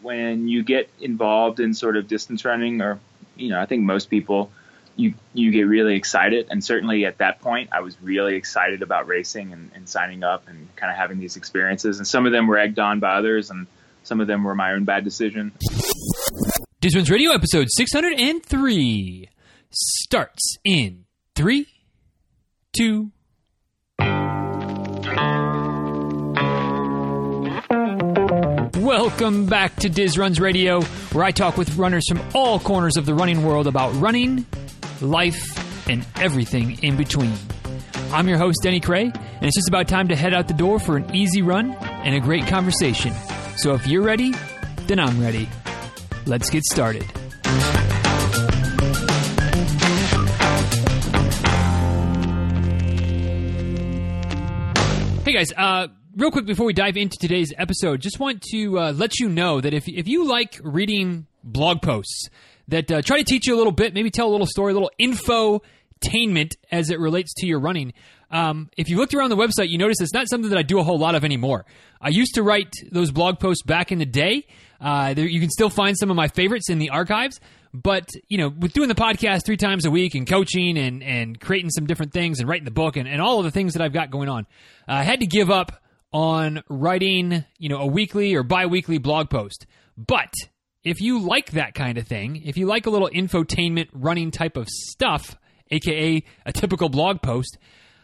when you get involved in sort of distance running, or, I think most people, you get really excited. And certainly at that point, I was really excited about racing and signing up and kind of having these experiences. And some of them were egged on by others, and some of them were my own bad decision. Diz Runs Radio episode 603 starts in 3, 2. Welcome back to Diz Runs Radio, where I talk with runners from all corners of the running world about running, life, and everything in between. I'm your host, Denny Cray, and it's just about time to head out the door for an easy run and a great conversation. So if you're ready, then I'm ready. Let's get started. Hey guys, real quick before we dive into today's episode, just want to let you know that if you like reading blog posts that try to teach you a little bit, maybe tell a little story, a little infotainment as it relates to your running, if you looked around the website, you notice it's not something that I do a whole lot of anymore. I used to write those blog posts back in the day. You can still find some of my favorites in the archives. But, with doing the podcast 3 times a week and coaching and creating some different things and writing the book and all of the things that I've got going on, I had to give up on writing, a weekly or bi-weekly blog post. But if you like that kind of thing, if you like a little infotainment running type of stuff, aka a typical blog post,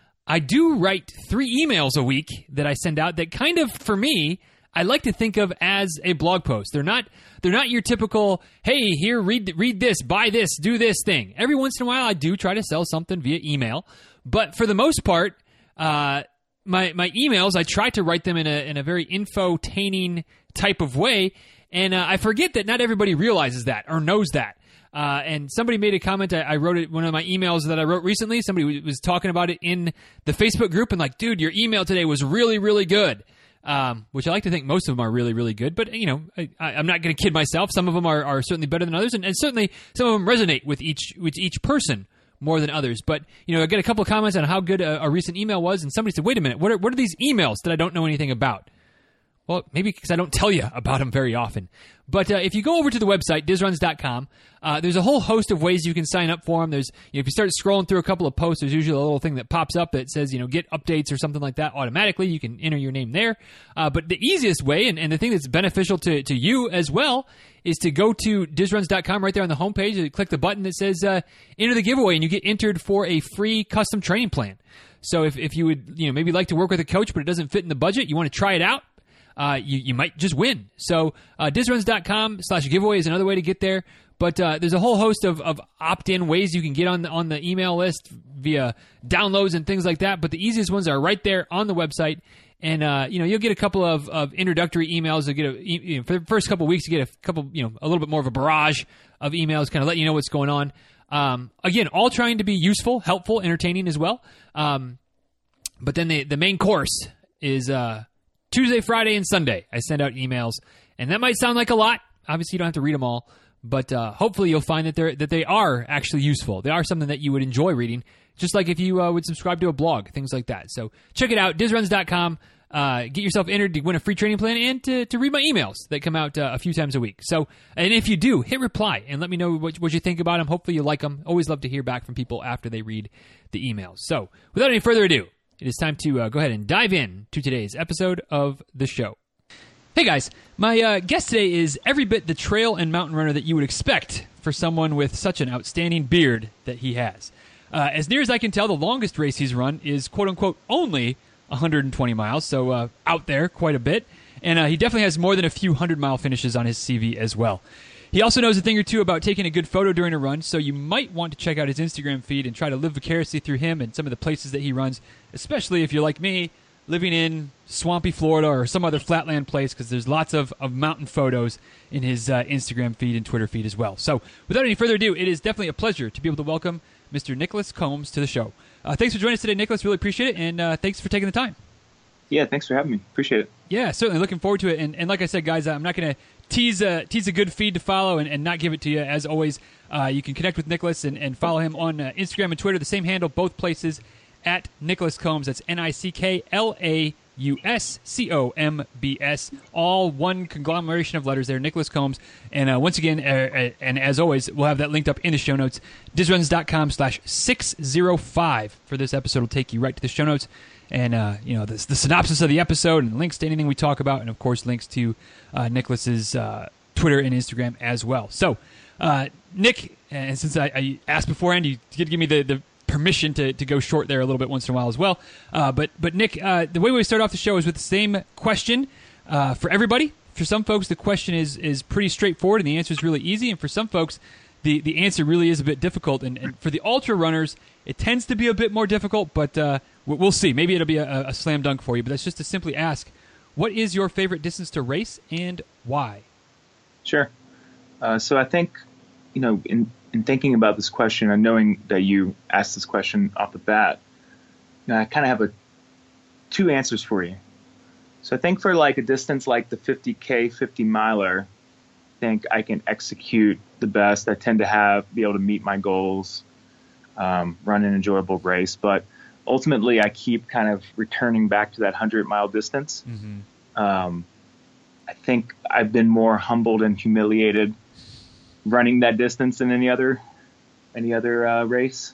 I do write 3 emails a week that I send out that kind of, for me, I like to think of as a blog post. They're not your typical, hey, here, read this, buy this, do this thing. Every once in a while, I do try to sell something via email. But for the most part, my emails, I try to write them in a very infotaining type of way. And I forget that not everybody realizes that or knows that. And somebody made a comment. I wrote it, one of my emails that I wrote recently. Somebody was talking about it in the Facebook group and like, dude, your email today was really, really good. Which I like to think most of them are really, really good. But, I'm not going to kid myself. Some of them are certainly better than others. And certainly some of them resonate with each person more than others. But, I got a couple of comments on how good a recent email was. And somebody said, wait a minute, what are these emails that I don't know anything about? Well, maybe because I don't tell you about them very often. But if you go over to the website, dizruns.com, there's a whole host of ways you can sign up for them. There's, if you start scrolling through a couple of posts, there's usually a little thing that pops up that says, get updates or something like that automatically. You can enter your name there. But the easiest way, and the thing that's beneficial to you as well, is to go to dizruns.com right there on the homepage. You click the button that says enter the giveaway, and you get entered for a free custom training plan. So if you would maybe like to work with a coach, but it doesn't fit in the budget, you want to try it out, you might just win. So dizruns.com/giveaway is another way to get there. But there's a whole host of opt-in ways you can get on the email list via downloads and things like that. But the easiest ones are right there on the website. And you'll get a couple of introductory emails. You'll get for the first couple of weeks, you get a couple, a little bit more of a barrage of emails, kind of let you know what's going on. Again, all trying to be useful, helpful, entertaining as well. But then the main course is Tuesday, Friday, and Sunday. I send out emails, and that might sound like a lot. Obviously, you don't have to read them all, but hopefully you'll find that they are actually useful. They are something that you would enjoy reading, just like if you would subscribe to a blog, things like that. So check it out, dizruns.com. Get yourself entered to win a free training plan and to read my emails that come out a few times a week. So, and if you do, hit reply and let me know what you think about them. Hopefully you like them. Always love to hear back from people after they read the emails. So without any further ado, it is time to go ahead and dive in to today's episode of the show. Hey guys, my guest today is every bit the trail and mountain runner that you would expect for someone with such an outstanding beard that he has. As near as I can tell, the longest race he's run is quote-unquote only 120 miles, so out there quite a bit. And he definitely has more than a few 100-mile finishes on his CV as well. He also knows a thing or two about taking a good photo during a run, so you might want to check out his Instagram feed and try to live vicariously through him and some of the places that he runs, especially if you're like me, living in swampy Florida or some other flatland place, because there's lots of mountain photos in his Instagram feed and Twitter feed as well. So without any further ado, it is definitely a pleasure to be able to welcome Mr. Nicholas Combs to the show. Thanks for joining us today, Nicholas. Really appreciate it, and thanks for taking the time. Yeah, thanks for having me. Appreciate it. Yeah, certainly. Looking forward to it. And like I said, guys, I'm not going to tease a good feed to follow and not give it to you. As always, you can connect with Nicholas and follow him on Instagram and Twitter. The same handle, both places, at Nicholas Combs. That's Nicklas NicholasCombs, all one conglomeration of letters there, Nicholas Combs. And once again, and as always, we'll have that linked up in the show notes, DizRuns.com/605 for this episode will take you right to the show notes. And, the synopsis of the episode and links to anything we talk about, and, of course, links to Nicholas's Twitter and Instagram as well. So, Nick, and since I asked beforehand, you did give me the permission to go short there a little bit once in a while as well. But Nick, the way we start off the show is with the same question for everybody. For some folks, the question is pretty straightforward, and the answer is really easy. And for some folks, the answer really is a bit difficult. And for the ultra runners, it tends to be a bit more difficult, but we'll see. Maybe it'll be a slam dunk for you. But that's just to simply ask, what is your favorite distance to race and why? Sure. So I think, in thinking about this question and knowing that you asked this question off the bat, I kind of have two answers for you. So I think for like a distance like the 50K, 50 miler, I think I can execute the best. I tend to be able to meet my goals, run an enjoyable race. But ultimately, I keep kind of returning back to that 100-mile distance. Mm-hmm. I think I've been more humbled and humiliated running that distance than any other race.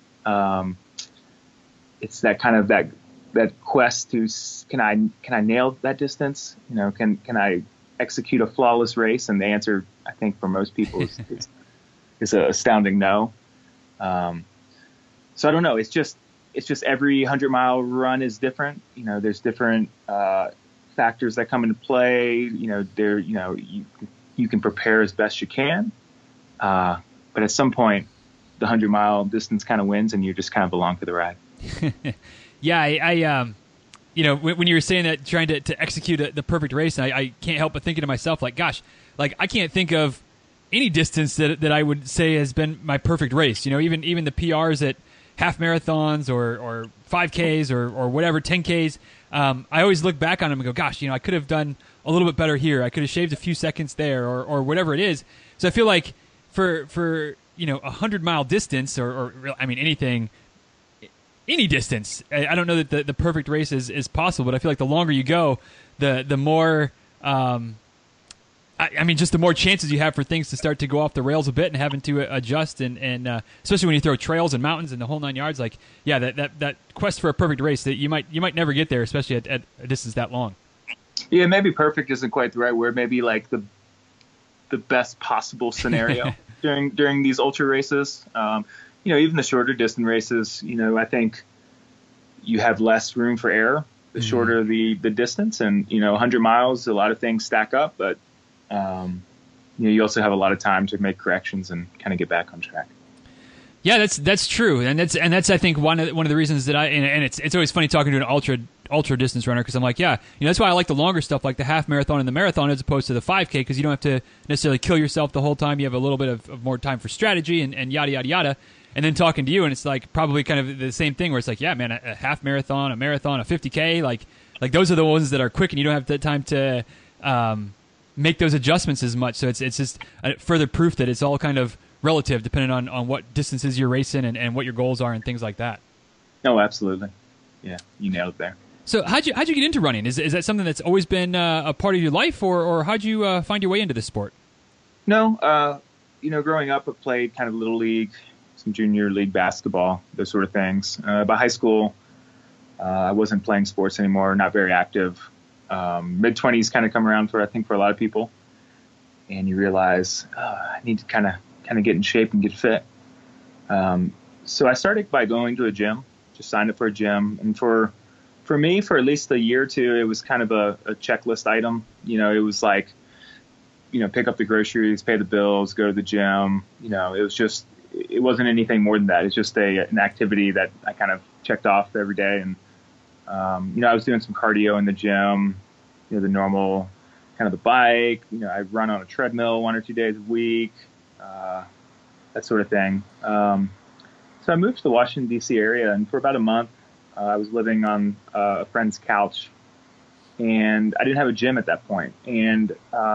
It's that kind of that quest to can I nail that distance? Can I execute a flawless race? And the answer, I think, for most people is an astounding no. So I don't know. It's just every 100-mile run is different. There's different factors that come into play. You can prepare as best you can. But at some point, the 100-mile distance kind of wins, and you just kind of belong for the ride. Yeah, I when you were saying that, trying to execute the perfect race, and I can't help but thinking to myself, like, gosh, like I can't think of any distance that I would say has been my perfect race. Even the PRs at half marathons or 5Ks or whatever, 10Ks. I always look back on them and go, gosh, I could have done a little bit better here. I could have shaved a few seconds there or whatever it is. So I feel like for 100-mile distance or anything, any distance, I don't know that the perfect race is possible, but I feel like the longer you go, the more just the more chances you have for things to start to go off the rails a bit and having to adjust and especially when you throw trails and mountains and the whole nine yards, like, yeah, that quest for a perfect race that you might never get there, especially at a distance that long. Yeah, maybe perfect isn't quite the right word. Maybe like the best possible scenario during these ultra races. Even the shorter distance races, I think you have less room for error the shorter the distance, and 100 miles, a lot of things stack up, but you also have a lot of time to make corrections and kind of get back on track. Yeah, that's true, and that's I think one of the reasons that it's always funny talking to an ultra distance runner, because I'm like, yeah, that's why I like the longer stuff like the half marathon and the marathon as opposed to the 5K, because you don't have to necessarily kill yourself the whole time. You have a little bit of more time for strategy and yada yada yada. And then talking to you, and it's like probably kind of the same thing where it's like, yeah, man, a half marathon, a marathon, a 50K, like those are the ones that are quick, and you don't have the time to make those adjustments as much. So it's just further proof that it's all kind of relative depending on what distances you're racing and what your goals are and things like that. No, absolutely. Yeah, you nailed it there. So how'd you get into running? Is that something that's always been a part of your life, or how'd you find your way into this sport? No, growing up, I played kind of little league, some junior league basketball, those sort of things. By high school, I wasn't playing sports anymore, not very active. Mid-20s kind of come around for a lot of people. And you realize, I need to kind of get in shape and get fit. So I started by going to a gym, just signed up for a gym. And for me, for at least a year or two, it was kind of a checklist item. It was like, pick up the groceries, pay the bills, go to the gym. It wasn't anything more than that. It's just an activity that I kind of checked off every day. And, I was doing some cardio in the gym, the normal kind of the bike, I run on a treadmill 1 or 2 days a week, that sort of thing. So I moved to the Washington, D.C. area, and for about a month, I was living on a friend's couch, and I didn't have a gym at that point. And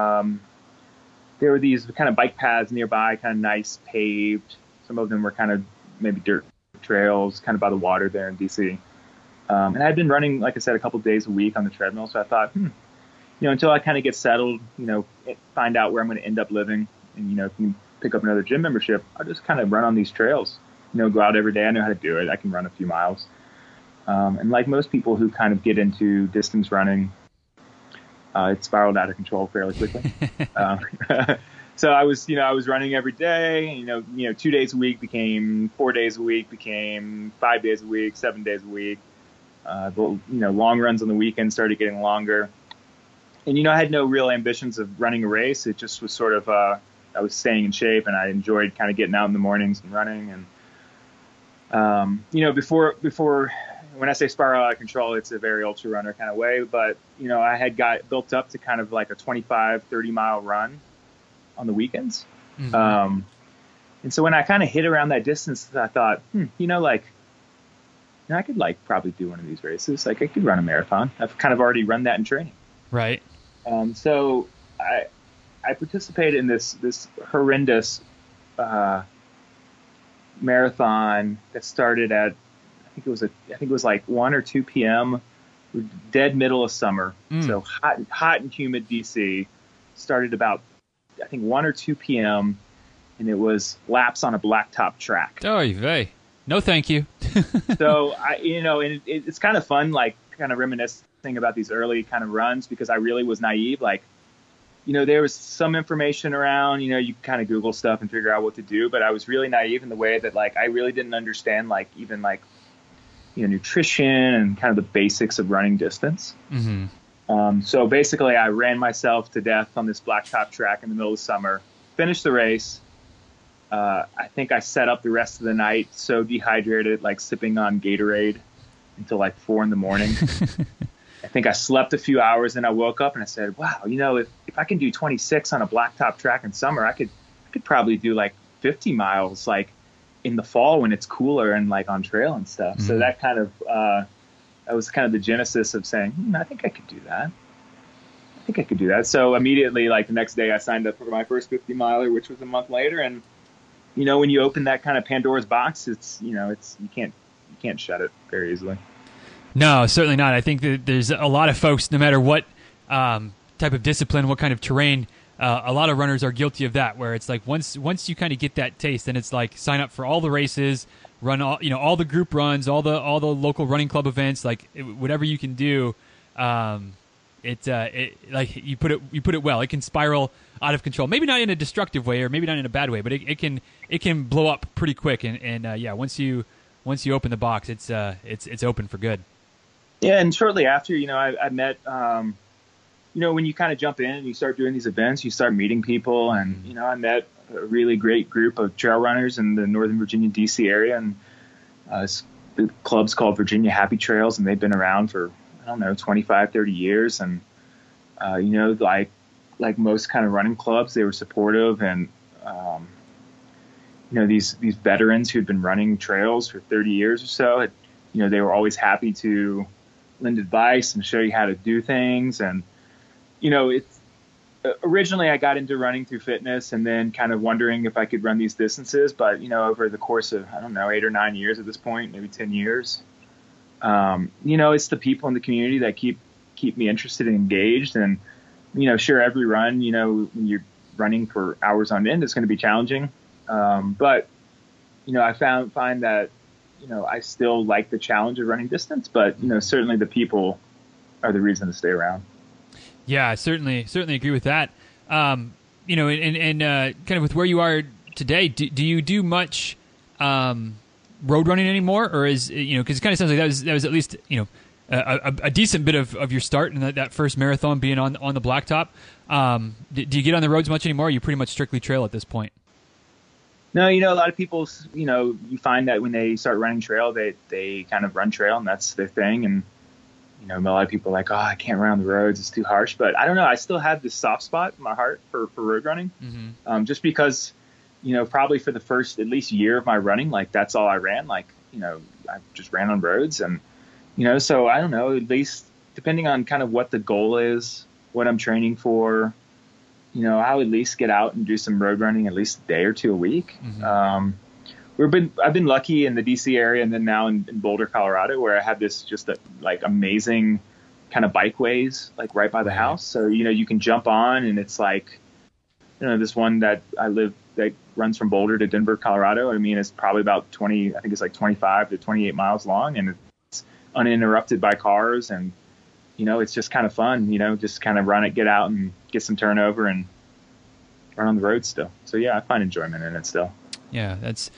there were these kind of bike paths nearby, kind of nice paved. Some of them were kind of maybe dirt trails, kind of by the water there in D.C. And I'd been running, like I said, a couple days a week on the treadmill. So I thought, until I kind of get settled, find out where I'm going to end up living and, can pick up another gym membership, I'll just kind of run on these trails, go out every day. I know how to do it. I can run a few miles. And like most people who kind of get into distance running, it spiraled out of control fairly quickly. So I was running every day, 2 days a week became 4 days a week, became 5 days a week, 7 days a week. Long runs on the weekend started getting longer. And, I had no real ambitions of running a race. It just was sort of, I was staying in shape and I enjoyed kind of getting out in the mornings and running. And, before, when I say spiral out of control, it's a very ultra runner kind of way, but, I had got built up to kind of like a 25, 30 mile run on the weekends. Mm-hmm. And so when I kind of hit around that distance, I thought, I could probably do one of these races. Like I could run a marathon. I've kind of already run that in training. Right. So I participated in this horrendous marathon that started at I think it was like 1 or 2 p.m. dead middle of summer. So hot and humid DC. Started about I think 1 or 2 p.m. and it was laps on a blacktop track. Oh, vey. No, thank you. So and it's kind of fun, like kind of reminiscing about these early kind of runs because I really was naive. Like, there was some information around, you kind of Google stuff and figure out what to do. But I was really naive in the way that like I really didn't understand like even like, nutrition and kind of the basics of running distance. Mm-hmm. So basically I ran myself to death on this blacktop track in the middle of summer, finished the race. I think I set up the rest of the night so dehydrated, like sipping on Gatorade until like 4 a.m. I think I slept a few hours and I woke up and I said, wow, if I can do 26 on a blacktop track in summer, I could probably do like 50 miles like in the fall when it's cooler and like on trail and stuff. Mm-hmm. So that kind of, that was kind of the genesis of saying, I think I could do that. So immediately, like the next day I signed up for my first 50 miler, which was a month later. And, when you open that kind of Pandora's box, it's, you can't shut it very easily. No, certainly not. I think that there's a lot of folks, no matter what type of discipline, what kind of terrain, a lot of runners are guilty of that, where it's like once you kind of get that taste, then it's like sign up for all the races, run all the group runs, all the local running club events, like whatever you can do. It like you put it well. It can spiral out of control. Maybe not in a destructive way, or maybe not in a bad way, but it can blow up pretty quick. And once you open the box, it's open for good. Yeah, and shortly after, I met, when you kind of jump in and you start doing these events, you start meeting people, and I met a really great group of trail runners in the Northern Virginia, D.C. area, and the club's called Virginia Happy Trails, and they've been around for 25, 30 years, and like most kind of running clubs, they were supportive, and these veterans who'd been running trails for 30 years or so, they were always happy to lend advice and show you how to do things. And it's originally I got into running through fitness and then kind of wondering if I could run these distances, but over the course of 8 or 9 years at this point, maybe 10 years, it's the people in the community that keep me interested and engaged. And sure, every run, when you're running for hours on end, it's going to be challenging. But I find that I still like the challenge of running distance, but certainly the people are the reason to stay around. Yeah, I certainly agree with that. And kind of with where you are today, do you do much road running anymore, or is because it kind of sounds like that was at least a decent bit of your start in that first marathon being on the blacktop. Do you get on the roads much anymore? Or are you pretty much strictly trail at this point? No, a lot of people, you find that when they start running trail, they kind of run trail and that's their thing. And, a lot of people are like, oh, I can't run on the roads. It's too harsh. But I don't know. I still have this soft spot in my heart for road running. Mm-hmm. Just because, probably for the first at least year of my running, like that's all I ran. Like, I just ran on roads and, so I don't know, at least depending on kind of what the goal is, what I'm training for, I'll at least get out and do some road running at least a day or two a week. Mm-hmm. I've been lucky in the DC area, and then now in Boulder, Colorado, where I have this just like amazing kind of bikeways like right by the house. So, you can jump on, and it's like, this one that I live that runs from Boulder to Denver, Colorado. I mean, it's probably about 20, I think it's like 25 to 28 miles long, and it's uninterrupted by cars. And, it's just kind of fun, just kind of run it, get out and get some turnover and run on the road still. So yeah, I find enjoyment in it still. Yeah,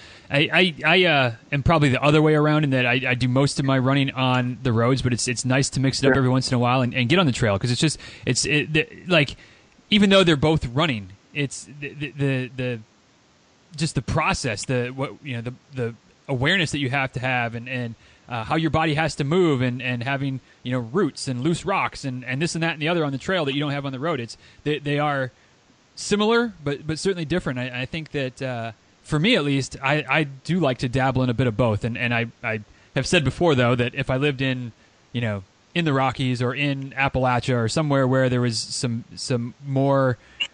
I am probably the other way around in that I do most of my running on the roads, but it's nice to mix it up every once in a while and get on the trail, because it's like, even though they're both running, it's the just the process, the awareness that you have to have, and how your body has to move, and having roots and loose rocks and this and that and the other on the trail that you don't have on the road. They are similar, but certainly different. I think that for me at least, I do like to dabble in a bit of both, and I have said before though that if I lived in the Rockies or in Appalachia or somewhere where there was some more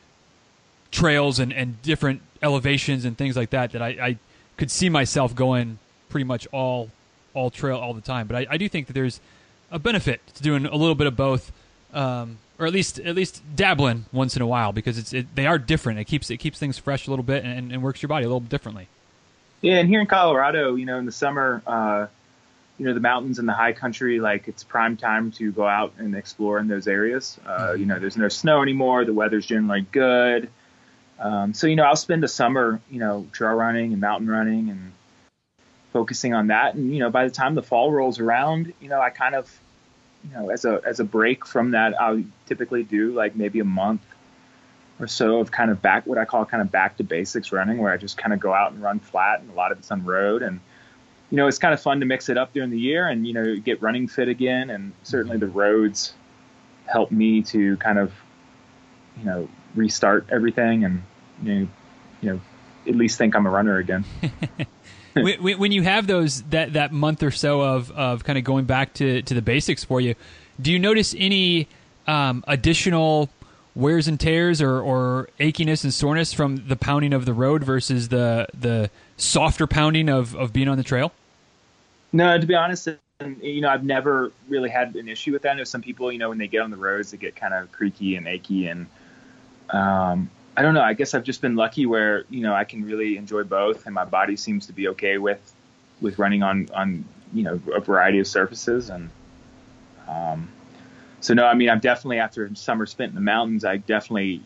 trails and different elevations and things like that I could see myself going pretty much all trail all the time. But I do think that there's a benefit to doing a little bit of both, or at least dabbling once in a while, because they are different. It keeps things fresh a little bit and works your body a little differently. Yeah, and here in Colorado, in the summer, the mountains and the high country, like it's prime time to go out and explore in those areas. There's no snow anymore. The weather's generally good. So, I'll spend the summer, trail running and mountain running and focusing on that. And, by the time the fall rolls around, I kind of, as a break from that, I'll typically do like maybe a month or so of kind of what I call back to basics running, where I just kind of go out and run flat, and a lot of it's on road. And, it's kind of fun to mix it up during the year and, get running fit again. And certainly the roads help me to kind of, restart everything and, at least think I'm a runner again. When you have that month or so of kind of going back to the basics for you, do you notice any additional wears and tears or achiness and soreness from the pounding of the road versus the softer pounding of being on the trail? No, to be honest, I've never really had an issue with that. I know some people, when they get on the roads, they get kind of creaky and achy, and I don't know. I guess I've just been lucky where, I can really enjoy both, and my body seems to be okay with running on a variety of surfaces. And so no, I mean, I'm definitely, after summer spent in the mountains, I definitely,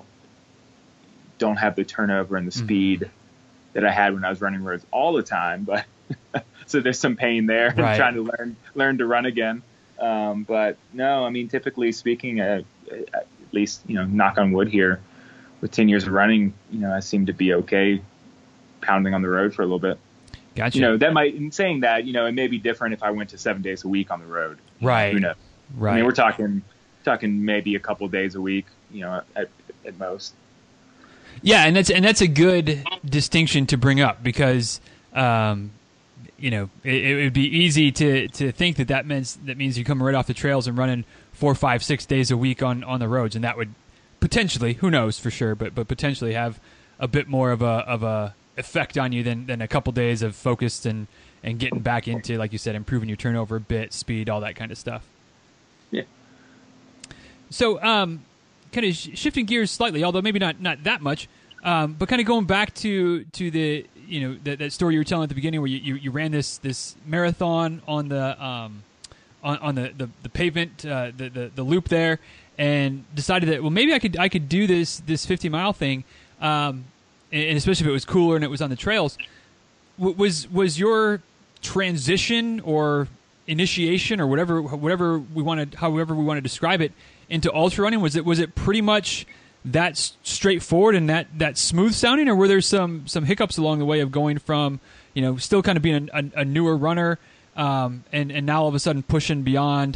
don't have the turnover and the speed that I had when I was running roads all the time. But so there's some pain there, right, trying to learn to run again. But no, I mean, typically speaking, at least, knock on wood here, with 10 years of running, I seem to be okay pounding on the road for a little bit. Gotcha. That might, in saying that, it may be different if I went to 7 days a week on the road. Right. Who knows? Right. I mean, we're talking maybe a couple of days a week, at most. Yeah, and that's a good distinction to bring up, because it would be easy to think that means you come right off the trails and running 4, 5, 6 days a week on the roads, and that would potentially, who knows for sure, but potentially have a bit more of a effect on you than a couple days of focused and getting back into, like you said, improving your turnover a bit, speed, all that kind of stuff. Yeah. So, kind of shifting gears slightly, although maybe not that much, but kind of going back to the that story you were telling at the beginning, where you ran this marathon on the on the pavement, the loop there, and decided that, well, maybe I could do this 50-mile thing, and especially if it was cooler and it was on the trails. Was your transition or initiation, or however we want to describe it, into ultra running, was it pretty much that straightforward and that smooth sounding, or were there some hiccups along the way of going from still kind of being a newer runner, and now all of a sudden pushing beyond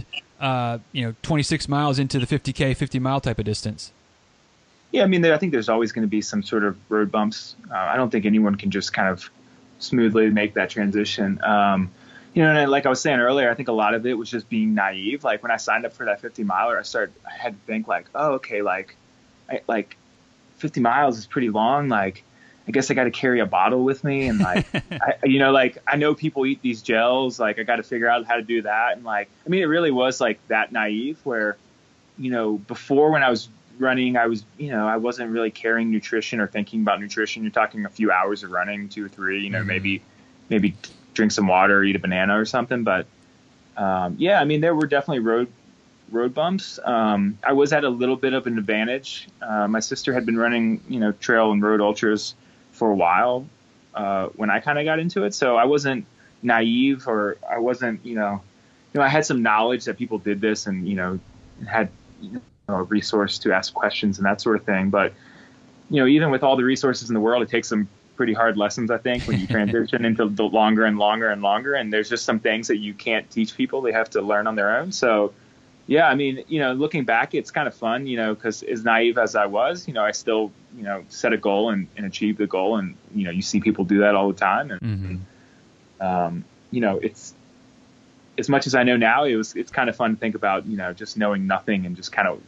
26 miles into the 50 mile type of distance? Yeah, I mean, I think there's always going to be some sort of road bumps. I don't think anyone can just kind of smoothly make that transition. And like I was saying earlier, I think a lot of it was just being naive. Like when I signed up for that 50 miler, I had to think like, oh, okay, like 50 miles is pretty long. Like, I guess I got to carry a bottle with me. And like, I know people eat these gels, like I got to figure out how to do that. And like, I mean, it really was like that naive where, before when I was running, I was, I wasn't really carrying nutrition or thinking about nutrition. You're talking a few hours of running, 2 or 3, maybe drink some water, or eat a banana or something. But, I mean, there were definitely road bumps. I was at a little bit of an advantage. My sister had been running, trail and road ultras for a while, when I kind of got into it. So I wasn't naive, or I wasn't, I had some knowledge that people did this and, had a resource to ask questions and that sort of thing. But, even with all the resources in the world, it takes some pretty hard lessons, I think, when you transition into the longer and longer and longer. And there's just some things that you can't teach people. They have to learn on their own. So, yeah, I mean, looking back, it's kind of fun, because as naive as I was, I still, set a goal and achieve the goal. And, you see people do that all the time. And, it's, as much as I know now, it's kind of fun to think about, just knowing nothing and just kind of,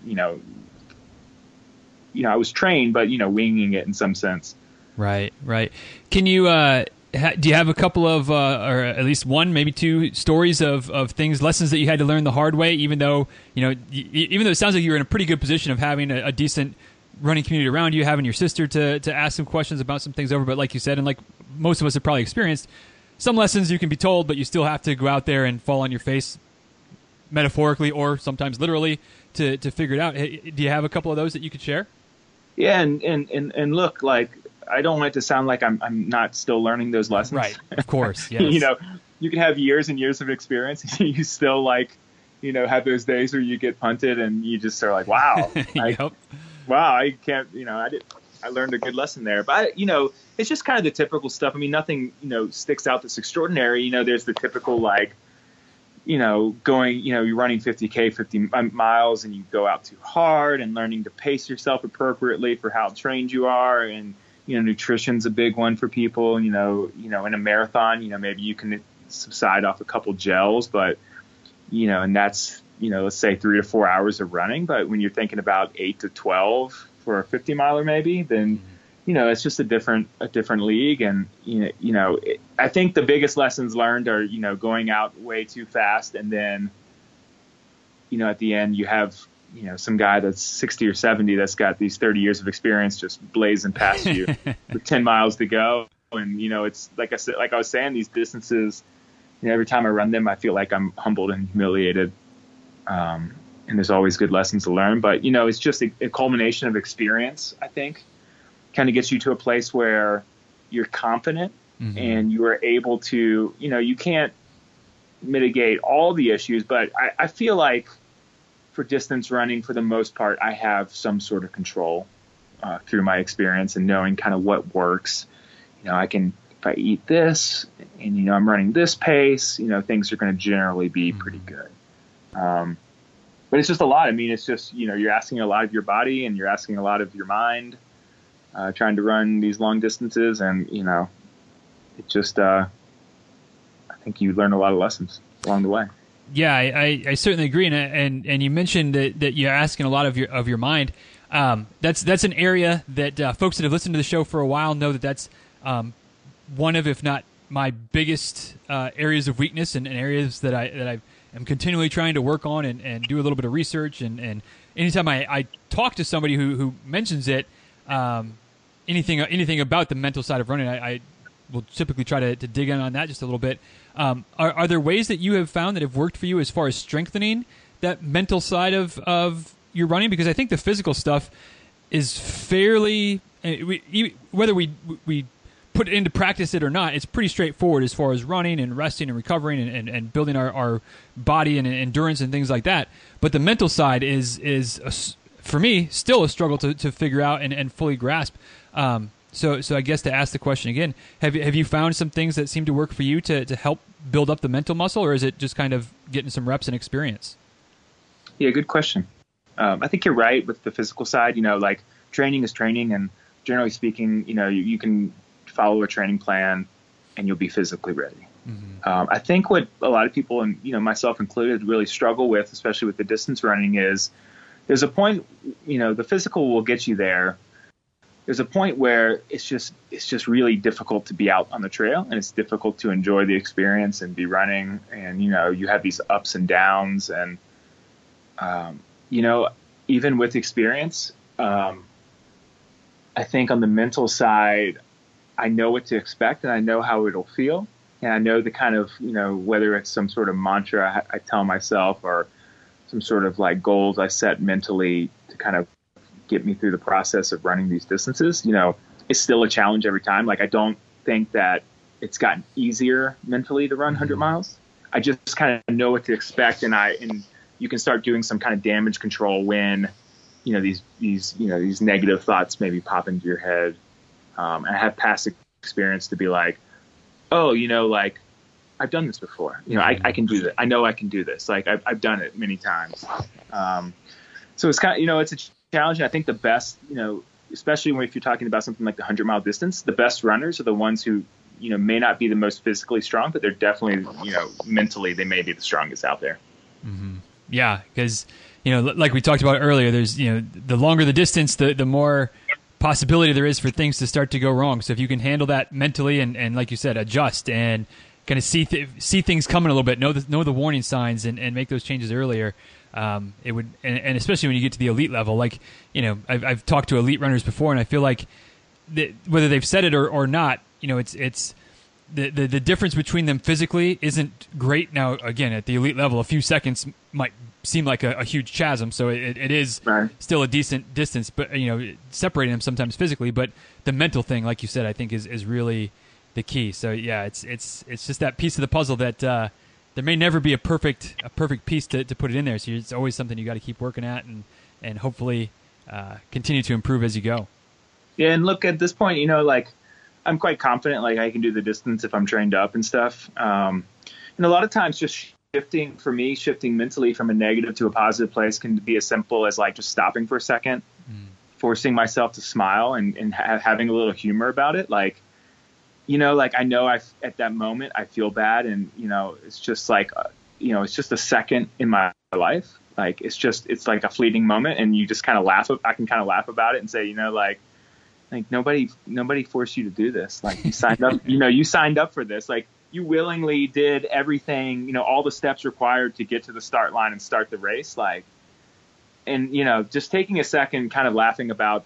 I was trained, but, winging it in some sense. Right. Can you, do you have a couple of, or at least one, maybe 2 stories of lessons that you had to learn the hard way, even though it sounds like you were in a pretty good position of having a decent running community around you, having your sister to ask some questions about some things over, but like you said, and like most of us have probably experienced, some lessons you can be told, but you still have to go out there and fall on your face, metaphorically or sometimes literally, to figure it out. Do you have a couple of those that you could share? Yeah, and look, like, I don't want it to sound like I'm not still learning those lessons. Right, of course. Yes. You can have years and years of experience, and you still have those days where you get punted, and you just are like, wow, Yep. Wow, I can't, I learned a good lesson there. But it's just kind of the typical stuff. I mean, nothing sticks out that's extraordinary. There's the typical going, you're running 50K, 50 miles, and you go out too hard, and learning to pace yourself appropriately for how trained you are. And, nutrition's a big one for people. In a marathon, maybe you can subside off a couple gels, but, and that's, let's say 3 to 4 hours of running. But when you're thinking about 8 to 12 for a 50 miler, maybe, then, it's just a different league. And, I think the biggest lessons learned are, going out way too fast. And then, at the end you have, some guy that's 60 or 70 that's got these 30 years of experience just blazing past you with 10 miles to go. And, it's like I was saying, these distances, every time I run them, I feel like I'm humbled and humiliated. And there's always good lessons to learn, but, it's just a culmination of experience, I think, kind of gets you to a place where you're confident and you are able to, you can't mitigate all the issues, but I feel like for distance running, for the most part, I have some sort of control through my experience and knowing kind of what works. I can, if I eat this and, I'm running this pace, things are going to generally be pretty good. But it's just a lot. I mean, it's just, you're asking a lot of your body and you're asking a lot of your mind, trying to run these long distances. And, it just, I think you learn a lot of lessons along the way. Yeah, I certainly agree. And you mentioned that you're asking a lot of your mind. That's an area that folks that have listened to the show for a while know that's one of, if not my biggest areas of weakness and areas that I am continually trying to work on and do a little bit of research. And anytime I talk to somebody who mentions it, anything about the mental side of running, I will typically try to dig in on that just a little bit. Are there ways that you have found that have worked for you as far as strengthening that mental side of your running? Because I think the physical stuff is fairly, whether we put it into practice it or not, it's pretty straightforward as far as running and resting and recovering and building our body and endurance and things like that. But the mental side is for me, still a struggle to figure out and fully grasp. So I guess to ask the question again, have you found some things that seem to work for you to help build up the mental muscle, or is it just kind of getting some reps and experience? Yeah, good question. I think you're right with the physical side. Like training is training, and generally speaking, you can follow a training plan and you'll be physically ready. Mm-hmm. I think what a lot of people, and myself included, really struggle with, especially with the distance running, is there's a point, the physical will get you there, there's a point where it's just really difficult to be out on the trail, and it's difficult to enjoy the experience and be running. And, you have these ups and downs, and, even with experience, I think on the mental side, I know what to expect and I know how it'll feel. And I know the kind of, whether it's some sort of mantra I tell myself or some sort of like goals I set mentally to kind of get me through the process of running these distances, it's still a challenge every time. Like, I don't think that it's gotten easier mentally to run 100 miles. I just kind of know what to expect. And you can start doing some kind of damage control when, these negative thoughts maybe pop into your head. And I have past experience to be like, oh, like I've done this before. I can do that. I know I can do this. Like I've done it many times. So it's kind of, it's a challenge. And I think the best, especially if you're talking about something like the 100-mile distance, the best runners are the ones who, may not be the most physically strong, but they're definitely, mentally, they may be the strongest out there. Mm-hmm. Yeah. Because, like we talked about earlier, there's, the longer the distance, the more possibility there is for things to start to go wrong. So if you can handle that mentally and like you said, adjust and kind of see things coming a little bit, know the warning signs and make those changes earlier, it would, and especially when you get to the elite level, like, I've talked to elite runners before, and I feel like whether they've said it or not, it's the difference between them physically isn't great. Now, again, at the elite level, a few seconds might seem like a huge chasm, so it is right. Still a decent distance, but separating them sometimes physically. But the mental thing, like you said, I think is really the key. So yeah, it's just that piece of the puzzle that there may never be a perfect piece to put it in there. So it's always something you got to keep working at and hopefully continue to improve as you go. Yeah, and look, at this point, like I'm quite confident, like I can do the distance if I'm trained up and stuff. And a lot of times just shifting mentally from a negative to a positive place can be as simple as like just stopping for a second, forcing myself to smile and having a little humor about it. Like, like I know at that moment I feel bad, and, it's just like, it's just a second in my life. Like, it's like a fleeting moment, and you just kind of laugh. I can kind of laugh about it and say, like nobody forced you to do this. Like, you signed up, you signed up for this. Like, you willingly did everything, all the steps required to get to the start line and start the race. Like, and, just taking a second, kind of laughing about,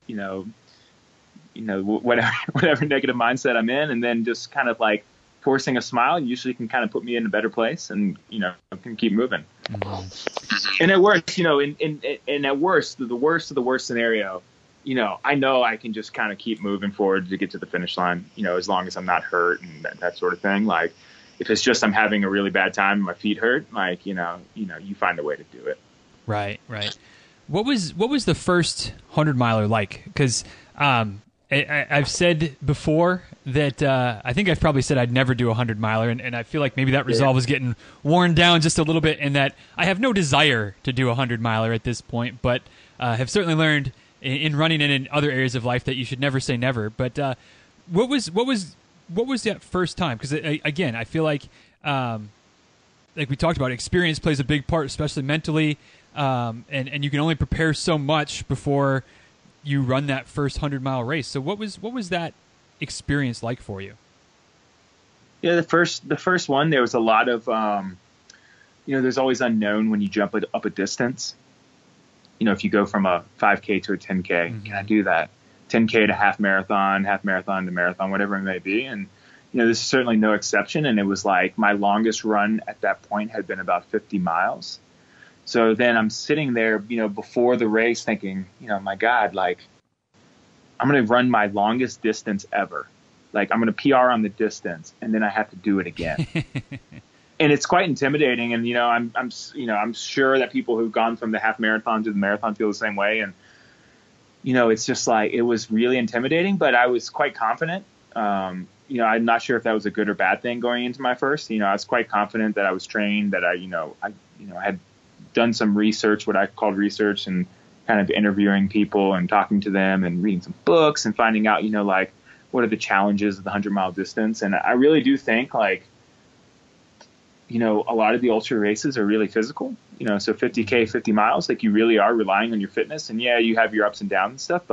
whatever negative mindset I'm in, and then just kind of like forcing a smile usually can kind of put me in a better place and, can keep moving. Mm-hmm. And at worst, and at worst, the worst of the worst scenario, I know I can just kind of keep moving forward to get to the finish line, as long as I'm not hurt and that sort of thing. Like, if it's just I'm having a really bad time and my feet hurt, like, you find a way to do it. Right. What was the first 100-miler like? Because I've said before that I think I've probably said I'd never do a 100-miler, and I feel like maybe that resolve is getting worn down just a little bit, in that I have no desire to do a 100-miler at this point, but have certainly learned in running and in other areas of life that you should never say never. But what was that first time? Because again, I feel like we talked about, experience plays a big part, especially mentally, and you can only prepare so much before you run that first 100-mile race. So what was that experience like for you? Yeah, the first one, there was a lot of there's always unknown when you jump up a distance. If you go from a 5K to a 10K, mm-hmm. Can I do that? 10K to half marathon to marathon, whatever it may be. And, this is certainly no exception. And it was like my longest run at that point had been about 50 miles. So then I'm sitting there, before the race thinking, my God, like, I'm going to run my longest distance ever. Like, I'm going to PR on the distance, and then I have to do it again. And it's quite intimidating. And, I'm sure that people who've gone from the half marathon to the marathon feel the same way. And, it's just like, it was really intimidating, but I was quite confident. I'm not sure if that was a good or bad thing going into my first. I was quite confident that I was trained, that I had done some research, what I called research, and kind of interviewing people and talking to them and reading some books and finding out, like, what are the challenges of the 100-mile distance. And I really do think, like, a lot of the ultra races are really physical, so 50K, 50 miles, like, you really are relying on your fitness. And yeah, you have your ups and downs and stuff, but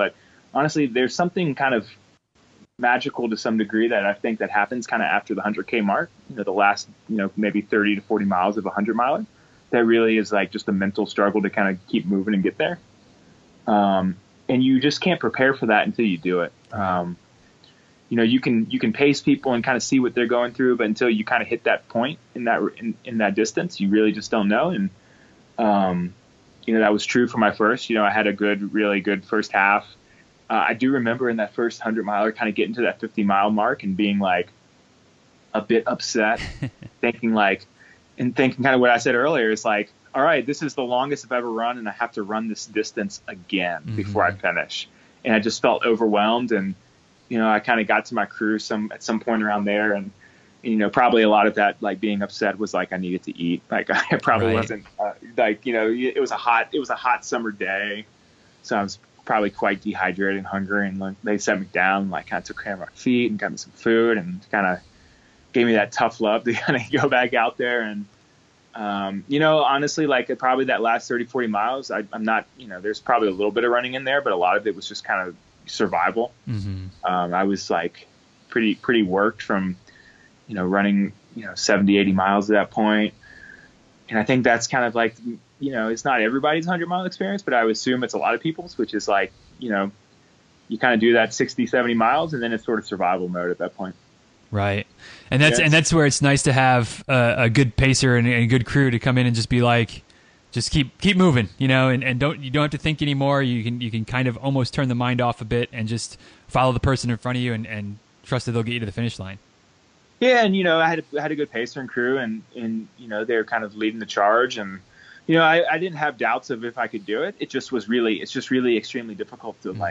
honestly, there's something kind of magical to some degree that I think that happens kind of after the 100K mark, the last, maybe 30 to 40 miles of a 100 miler. That really is like just a mental struggle to kind of keep moving and get there. And you just can't prepare for that until you do it. You can pace people and kind of see what they're going through, but until you kind of hit that point in that distance, you really just don't know. And, that was true for my first. I had a really good first half. I do remember in that first 100 miler kind of getting to that 50-mile mark and being like a bit upset, thinking kind of what I said earlier is like, all right, this is the longest I've ever run, and I have to run this distance again before I finish. And I just felt overwhelmed, and I kind of got to my crew at some point around there, and probably a lot of that, like, being upset was like I needed to eat. Like, I probably wasn't it was a hot summer day, so I was probably quite dehydrated and hungry. And like, they set me down, like, kind of took care of my feet and got me some food and kind of gave me that tough love to kind of go back out there. And honestly, like, probably that last 30, 40 miles, I'm not, there's probably a little bit of running in there, but a lot of it was just kind of survival. I was like pretty worked from, running, 70, 80 miles at that point. And I think that's kind of like, it's not everybody's 100-mile experience, but I would assume it's a lot of people's, which is like, you kind of do that 60, 70 miles, and then it's sort of survival mode at that point. Right. And that's where it's nice to have a good pacer and a good crew to come in and just be like, just keep moving, and you don't have to think anymore. You can kind of almost turn the mind off a bit and just follow the person in front of you and trust that they'll get you to the finish line. Yeah. And, I had a good pacer and crew, and they were kind of leading the charge. And, I didn't have doubts of if I could do it. It's just really extremely difficult to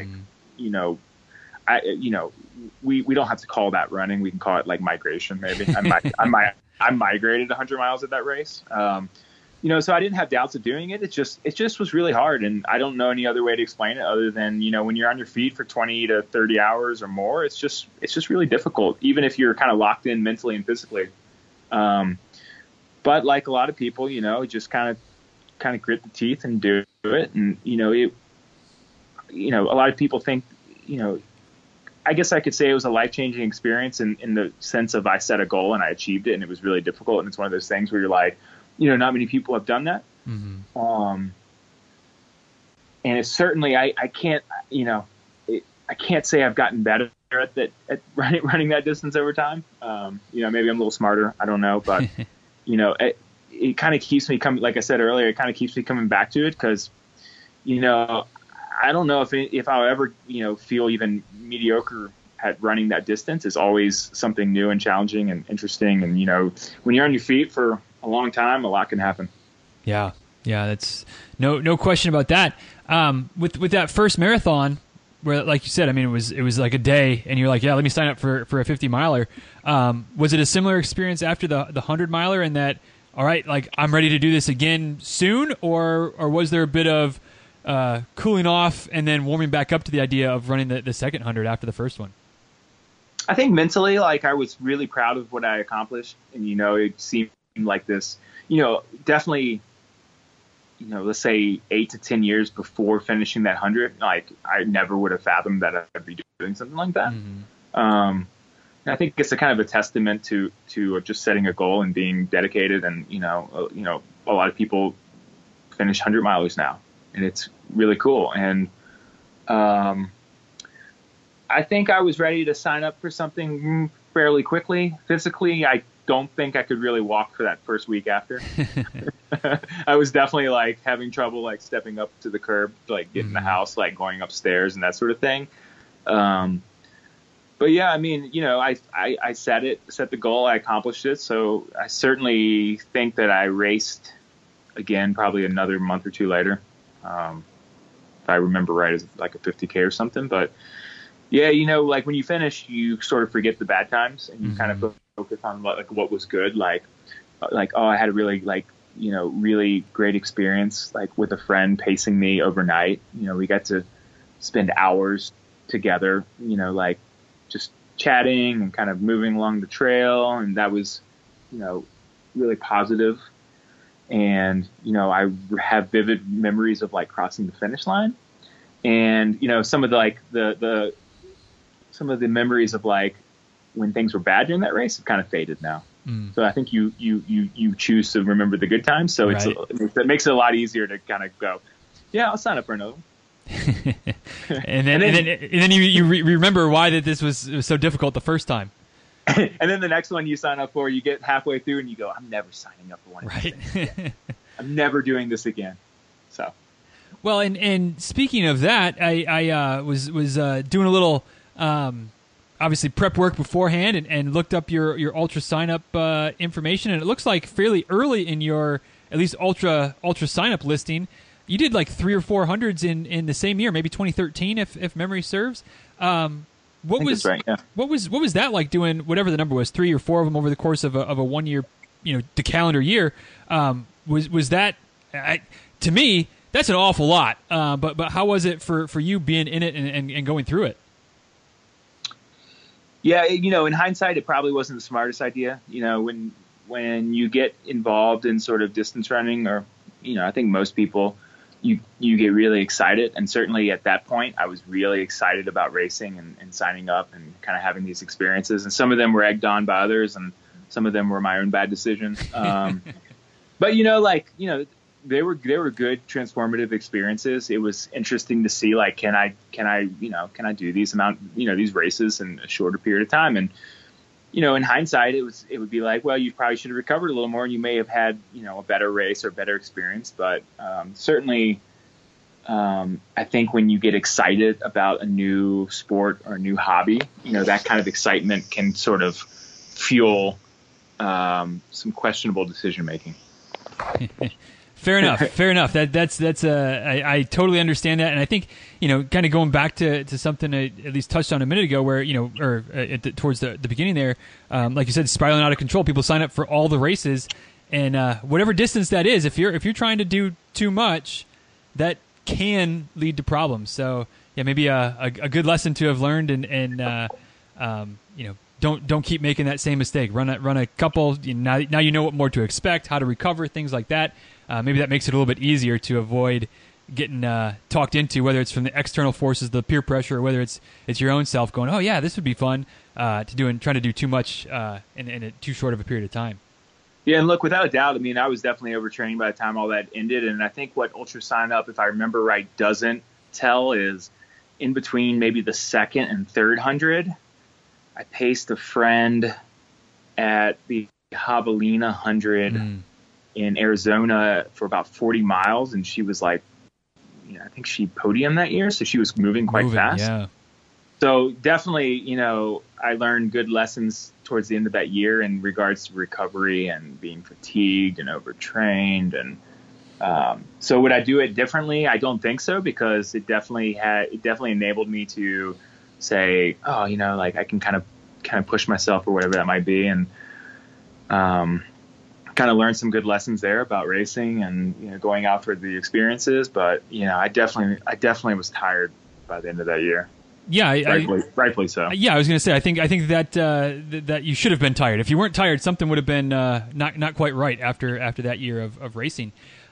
we don't have to call that running. We can call it like migration, maybe. I migrated 100 miles at that race. So I didn't have doubts of doing it. It just was really hard. And I don't know any other way to explain it other than, when you're on your feet for 20 to 30 hours or more, it's just really difficult, even if you're kind of locked in mentally and physically. But like a lot of people, just kind of grit the teeth and do it. And, a lot of people think, I guess I could say it was a life-changing experience in the sense of I set a goal and I achieved it, and it was really difficult. And it's one of those things where you're like, not many people have done that. And it's certainly, I can't say I've gotten better at running that distance over time. Maybe I'm a little smarter. I don't know, but it kind of keeps me coming. Like I said earlier, it kind of keeps me coming back to it because, I don't know if I'll ever, feel even mediocre at running that distance. Is always something new and challenging and interesting. And, when you're on your feet for a long time, a lot can happen. Yeah. That's no question about that. With that first marathon where, like you said, I mean, it was like a day and you're like, yeah, let me sign up for a 50-miler. Was it a similar experience after the 100-miler in that, all right, like I'm ready to do this again soon? Or was there a bit of cooling off and then warming back up to the idea of running the second 100 after the first one? I think mentally, like, I was really proud of what I accomplished. And, it seemed like this, definitely, let's say 8 to 10 years before finishing that 100, like, I never would have fathomed that I'd be doing something like that. And I think it's a kind of a testament to just setting a goal and being dedicated. And, a lot of people finish 100-milers now, and it's really cool. And I think I was ready to sign up for something fairly quickly. Physically, I don't think I could really walk for that first week after. I was definitely like having trouble like stepping up to the curb, like getting in the house, like going upstairs and that sort of thing. But yeah, I mean, I set the goal, I accomplished it. So I certainly think that I raced again, probably another month or two later. If I remember right, it's like a 50K or something. But yeah, like when you finish, you sort of forget the bad times and you kind of focus on what was good. Like, oh, I had a really really great experience, like with a friend pacing me overnight. We got to spend hours together, like just chatting and kind of moving along the trail. And that was, really positive. And, I have vivid memories of like crossing the finish line. And, some of the some of the memories of like when things were bad during that race have kind of faded now. So I think you choose to remember the good times. So right. It makes it a lot easier to kind of go, yeah, I'll sign up for another one. and then you remember why that this was so difficult the first time. And then the next one you sign up for, you get halfway through and you go, I'm never signing up for one of these things again. I'm never doing this again. So, well, and speaking of that, I was doing a little obviously prep work beforehand and looked up your ultra sign up information, and it looks like fairly early in your at least ultra sign up listing, you did like 300 or 400s in the same year, maybe 2013 if memory serves. What was right, yeah. what was that like doing whatever the number was, 3 or 4 of them over the course of a 1 year, the calendar year? Was that to me that's an awful lot. But how was it for you being in it and going through it? Yeah, in hindsight, it probably wasn't the smartest idea. When you get involved in sort of distance running, or I think most people, you get really excited, and certainly at that point, I was really excited about racing and signing up and kind of having these experiences. And some of them were egged on by others, and some of them were my own bad decisions. But they were good transformative experiences. It was interesting to see, like, can I do these races in a shorter period of time? And, in hindsight, it would be like, well, you probably should have recovered a little more and you may have had, a better race or better experience. But, certainly, I think when you get excited about a new sport or a new hobby, that kind of excitement can sort of fuel, some questionable decision making. Fair enough. I totally understand that, and I think kind of going back to something I at least touched on a minute ago, where towards the beginning there, like you said, spiraling out of control. People sign up for all the races, and whatever distance that is, if you're trying to do too much, that can lead to problems. So yeah, maybe a good lesson to have learned, and don't keep making that same mistake. Run a couple. Now you know what more to expect, how to recover, things like that. Maybe that makes it a little bit easier to avoid getting talked into, whether it's from the external forces, the peer pressure, or whether it's your own self going, oh yeah, this would be fun trying to do too much in a too short of a period of time. Yeah, and look, without a doubt, I was definitely overtraining by the time all that ended. And I think what Ultra Sign Up, if I remember right, doesn't tell is in between maybe the second and third 100, I paced a friend at the Javelina 100 in Arizona for about 40 miles, and she was like, I think she podiumed that year, so she was moving quite fast. Yeah. So definitely, I learned good lessons towards the end of that year in regards to recovery and being fatigued and overtrained. And so would I do it differently? I don't think so, because it definitely enabled me to say, oh, like I can kind of push myself or whatever that might be, and kind of learned some good lessons there about racing and going out for the experiences. But I definitely was tired by the end of that year. Yeah, rightfully so. Yeah, I was going to say I think that that you should have been tired. If you weren't tired, something would have been not quite right after that year of racing.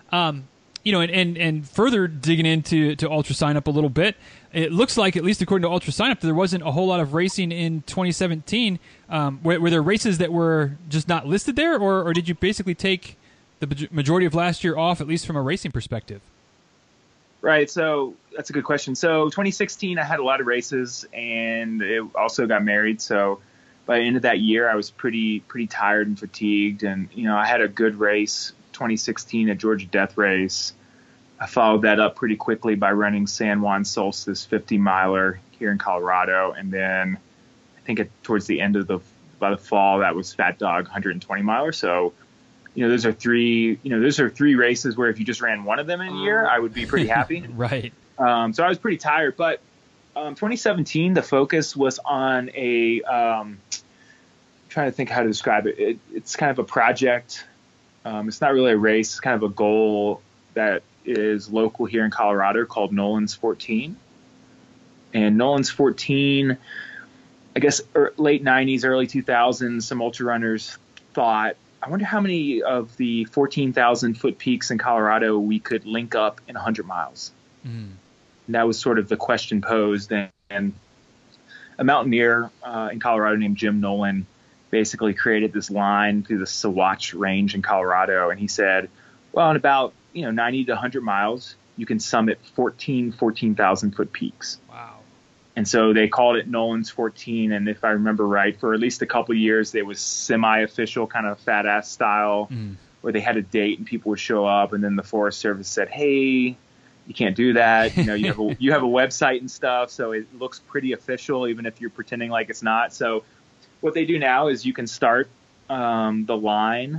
And further digging into Ultra Sign Up a little bit, it looks like, at least according to Ultra Sign Up, there wasn't a whole lot of racing in 2017. Were there races that were just not listed there, or did you basically take the majority of last year off, at least from a racing perspective? Right, so that's a good question. So 2016, I had a lot of races, and it also got married. So by the end of that year, I was pretty tired and fatigued. And, I had a good race, 2016, at Georgia Death Race. I followed that up pretty quickly by running San Juan Solstice 50 miler here in Colorado. And then I think towards the end of by the fall, that was Fat Dog 120 miler. So, those are three races where if you just ran one of them in a year, I would be pretty happy. Right. So I was pretty tired, but 2017, the focus was on I'm trying to think how to describe it. It's kind of a project. It's not really a race. It's kind of a goal that is local here in Colorado called Nolan's 14. And Nolan's 14, I guess late 90s, early 2000s, some ultra runners thought, I wonder how many of the 14,000 foot peaks in Colorado we could link up in 100 miles. that was sort of the question posed. And a mountaineer in Colorado named Jim Nolan basically created this line through the Sawatch Range in Colorado. And he said, well, in about 90 to 100 miles, you can summit 14,000 foot peaks. Wow. And so they called it Nolan's 14. And if I remember right, for at least a couple of years, it was semi-official kind of fat ass style where they had a date and people would show up. And then the Forest Service said, hey, you can't do that. You have a website and stuff. So it looks pretty official, even if you're pretending like it's not. So what they do now is you can start the line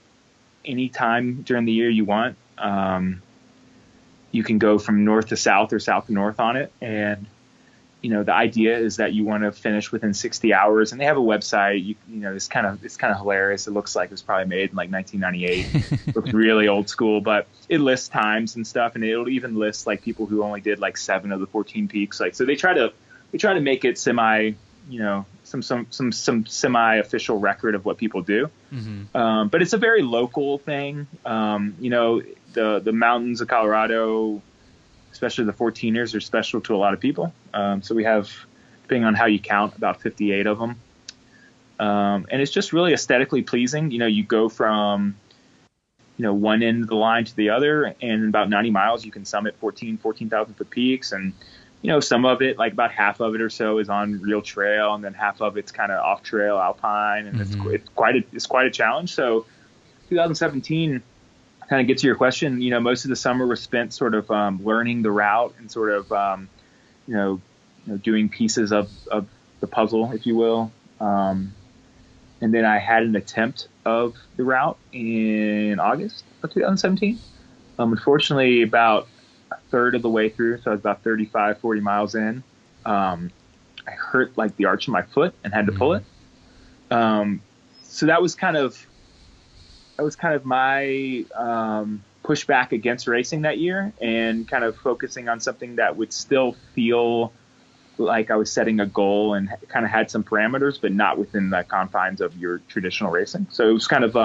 anytime during the year you want. You can go from north to south or south to north on it. And, the idea is that you want to finish within 60 hours. And they have a website. It's kind of hilarious. It looks like it was probably made in like 1998. It looks really old school, but it lists times and stuff. And it'll even list like people who only did like 7 of the 14 peaks. Like, so they try to make it semi, some semi-official record of what people do. But it's a very local thing. The mountains of Colorado, especially the 14ers, are special to a lot of people. So we have, depending on how you count, about 58 of them. And it's just really aesthetically pleasing. You go from, one end of the line to the other, and in about 90 miles, you can summit 14,000 foot peaks. And, some of it, like about half of it or so, is on real trail, and then half of it's kind of off trail alpine, and it's quite a challenge. So 2017 kind of get to your question. Most of the summer was spent sort of learning the route and sort of doing pieces of the puzzle, if you will. And then I had an attempt of the route in August of 2017. Unfortunately, about a third of the way through, so I was about 35, 40 miles in, I hurt like the arch of my foot and had to pull it. So that was kind of my pushback against racing that year, and kind of focusing on something that would still feel like I was setting a goal and kind of had some parameters, but not within the confines of your traditional racing. So it was kind of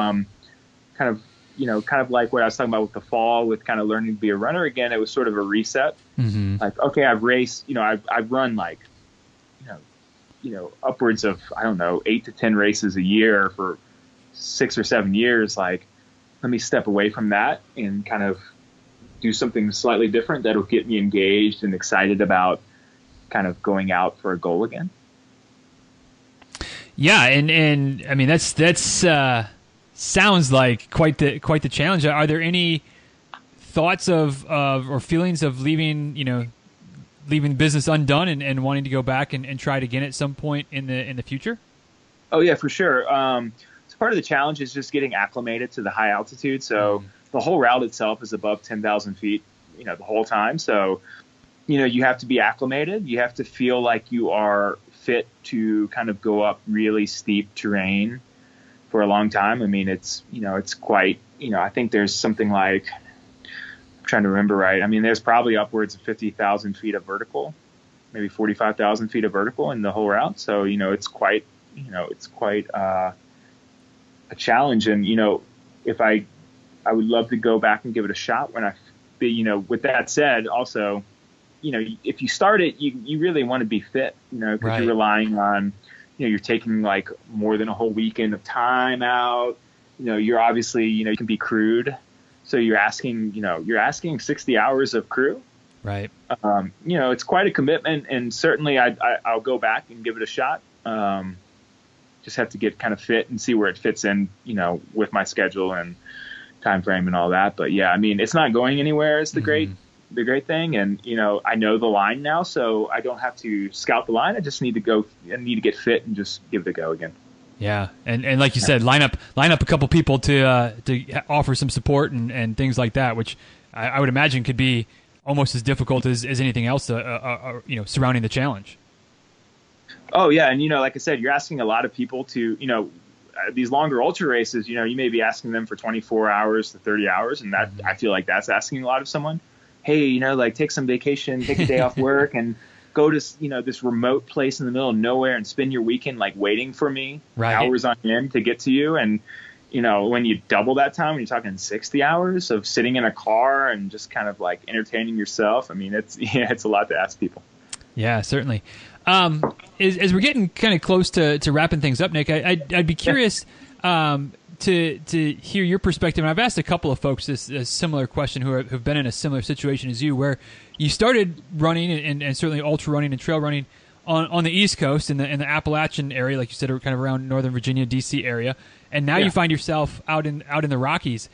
like what I was talking about with the fall, with kind of learning to be a runner again. It was sort of a reset. Like, okay, I've raced, I've run like, upwards of, 8 to 10 races a year for 6 or 7 years. Like, let me step away from that and kind of do something slightly different that'll get me engaged and excited about kind of going out for a goal again. Yeah. And I mean, that's sounds like quite the challenge. Are there any thoughts of or feelings of leaving business undone and wanting to go back and try it again at some point in the future? Oh yeah, for sure. So part of the challenge is just getting acclimated to the high altitude. So the whole route itself is above 10,000 feet, the whole time. So, you have to be acclimated. You have to feel like you are fit to kind of go up really steep terrain for a long time. I mean, it's quite, I think there's something like, I'm trying to remember right. I mean, there's probably upwards of 50,000 feet of vertical, maybe 45,000 feet of vertical in the whole route. So, it's quite a challenge. And, if I would love to go back and give it a shot with that said, also, if you start it, you really want to be fit, because right. You're relying on, you're taking like more than a whole weekend of time out. You're obviously, you can be crewed. So you're asking 60 hours of crew. Right. It's quite a commitment, and certainly I'll go back and give it a shot. Just have to get kind of fit and see where it fits in, with my schedule and time frame and all that. But yeah, I mean, it's not going anywhere. It's the great thing. And, I know the line now, so I don't have to scout the line. I just need to go and need to get fit and just give it a go again. Yeah. And like you said, line up a couple people to offer some support and things like that, which I would imagine could be almost as difficult as anything else, surrounding the challenge. Oh yeah. And, like I said, you're asking a lot of people to, these longer ultra races, you may be asking them for 24 hours to 30 hours. And that, I feel like that's asking a lot of someone. Hey, take some vacation, take a day off work and go to, this remote place in the middle of nowhere and spend your weekend like waiting for me right. hours on end to get to you. And, when you double that time, when you're talking 60 hours of sitting in a car and just kind of like entertaining yourself. I mean, it's a lot to ask people. Yeah, certainly. As we're getting kind of close to wrapping things up, Nick, I'd be curious to hear your perspective. And I've asked a couple of folks this similar question who've been in a similar situation as you, where you started running and certainly ultra running and trail running on the East Coast in the Appalachian area, like you said, kind of around Northern Virginia, DC area, and now you find yourself out in the Rockies.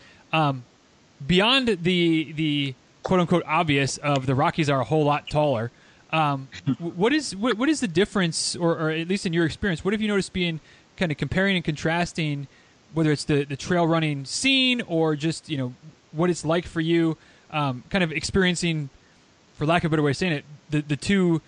Beyond the quote unquote obvious of the Rockies are a whole lot taller. What is the difference, or at least in your experience, what have you noticed being kind of comparing and contrasting, whether it's the trail running scene or just what it's like for you, kind of experiencing, for lack of a better way of saying it, the two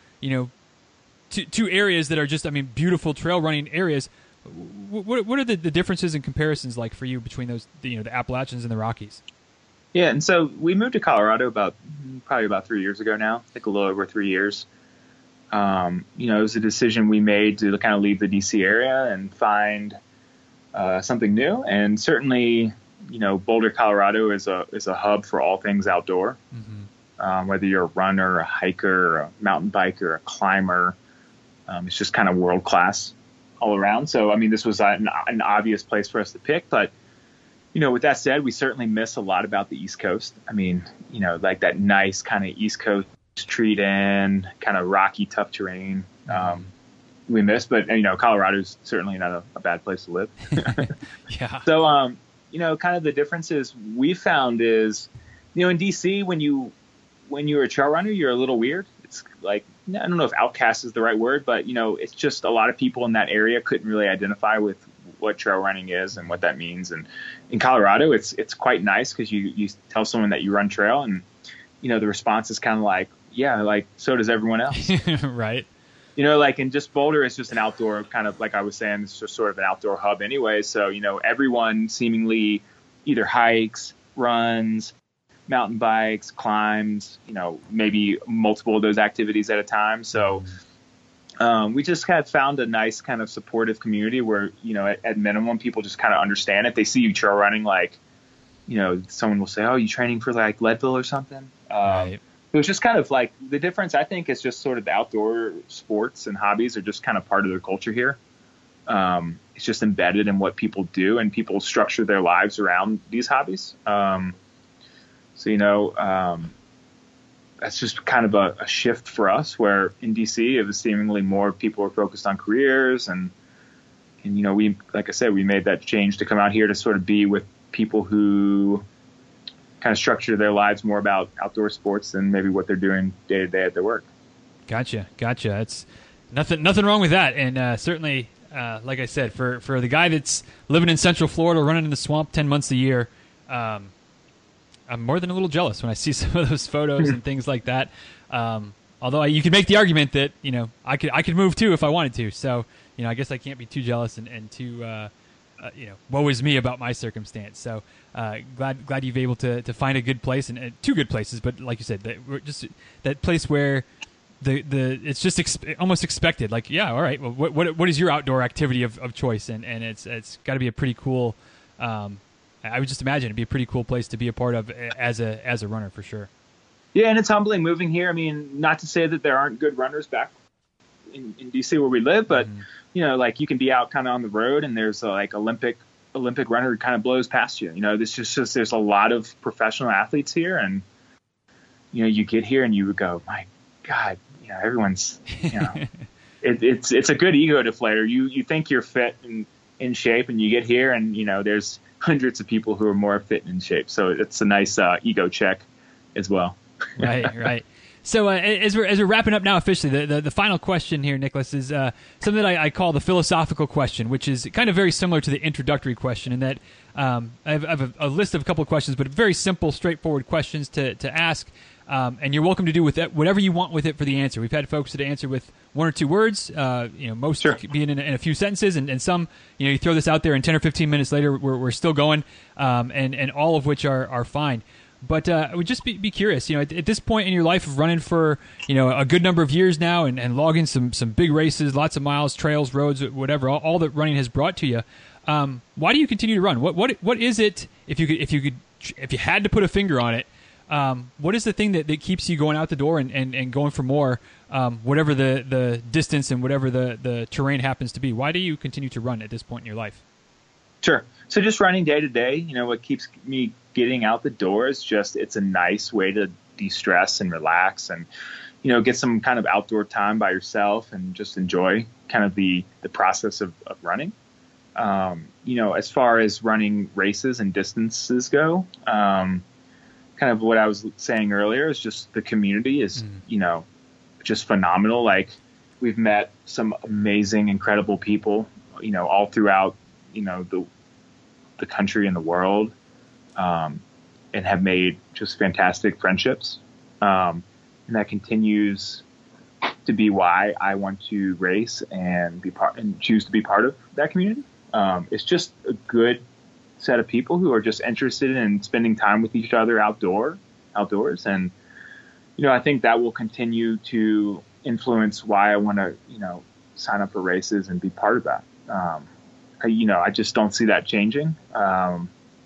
two areas that are just beautiful trail running areas. What are the differences and comparisons like for you between those the Appalachians and the Rockies? Yeah, and so we moved to Colorado probably about 3 years ago now, I think a little over 3 years. It was a decision we made to kind of leave the DC area and find something new. And certainly, Boulder, Colorado is a hub for all things outdoor. Mm-hmm. Whether you're a runner, a hiker, a mountain biker, a climber, it's just kind of world class all around. So, this was an obvious place for us to pick, but with that said, we certainly miss a lot about the East Coast. Like that nice kind of East Coast treat in, kind of rocky, tough terrain. We miss, but Colorado's certainly not a bad place to live. Yeah. So, kind of the differences we found is, in DC, when you're a trail runner, you're a little weird. It's like, I don't know if outcast is the right word, but it's just a lot of people in that area couldn't really identify with what trail running is and what that means. And in Colorado, it's quite nice because you tell someone that you run trail, and the response is kind of like, yeah, like so does everyone else. Right. And just Boulder is just an outdoor kind of, like I was saying, it's just sort of an outdoor hub anyway. So, everyone seemingly either hikes, runs, mountain bikes, climbs, maybe multiple of those activities at a time. So we just kind of found a nice kind of supportive community where, at minimum, people just kind of understand. If they see you trail running, like, someone will say, oh, you training for like Leadville or something? Right. It was just kind of like the difference, I think, is just sort of the outdoor sports and hobbies are just kind of part of their culture here. It's just embedded in what people do, and people structure their lives around these hobbies. That's just kind of a shift for us, where in DC, it was seemingly more people were focused on careers. And we, like I said, we made that change to come out here to sort of be with people who kind of structure their lives more about outdoor sports than maybe what they're doing day to day at their work. Gotcha. It's nothing wrong with that. And certainly, like I said, for the guy that's living in Central Florida, running in the swamp 10 months a year, I'm more than a little jealous when I see some of those photos and things like that. Although you could make the argument that, I could move too if I wanted to. So, I guess I can't be too jealous and too, woe is me about my circumstance. So glad you've been able to find a good place and two good places. But like you said, that place where it's just almost expected. Like, yeah, all right. Well, what is your outdoor activity of choice? And it's got to be a pretty cool. I would just imagine it'd be a pretty cool place to be a part of as a runner for sure. Yeah, and it's humbling moving here. Not to say that there aren't good runners back in DC where we live, but like you can be out kind of on the road and there's like Olympic runner who kind of blows past you. This just there's a lot of professional athletes here, and you get here and you would go, my God, everyone's it's a good ego deflator. You think you're fit and in shape, and you get here and there's hundreds of people who are more fit and in shape. So it's a nice ego check as well. Right. So as we're wrapping up now officially, the final question here, Nicholas, is something that I call the philosophical question, which is kind of very similar to the introductory question in that I have a list of a couple of questions, but very simple, straightforward questions to ask. And you're welcome to do with that whatever you want with it for the answer. We've had folks that answer with one or two words, most sure. being in a few sentences, and some, you throw this out there and 10 or 15 minutes later, we're still going, and all of which are fine. But I would just be curious, at this point in your life of running for, a good number of years now and logging some big races, lots of miles, trails, roads, whatever, all that running has brought to you, Why do you continue to run? What is it? If you had to put a finger on it, what is the thing that keeps you going out the door and going for more, whatever the distance and whatever the terrain happens to be? Why do you continue to run at this point in your life? Sure. So just running day to day, what keeps me getting out the door is just, it's a nice way to de-stress and relax and, get some kind of outdoor time by yourself and just enjoy kind of the process of running. As far as running races and distances go, kind of what I was saying earlier is just the community is, just phenomenal. Like, we've met some amazing, incredible people, all throughout, the country and the world, and have made just fantastic friendships. And that continues to be why I want to race and choose to be part of that community. It's just a good set of people who are just interested in spending time with each other outdoors. And, I think that will continue to influence why I want to, sign up for races and be part of that. I just don't see that changing. And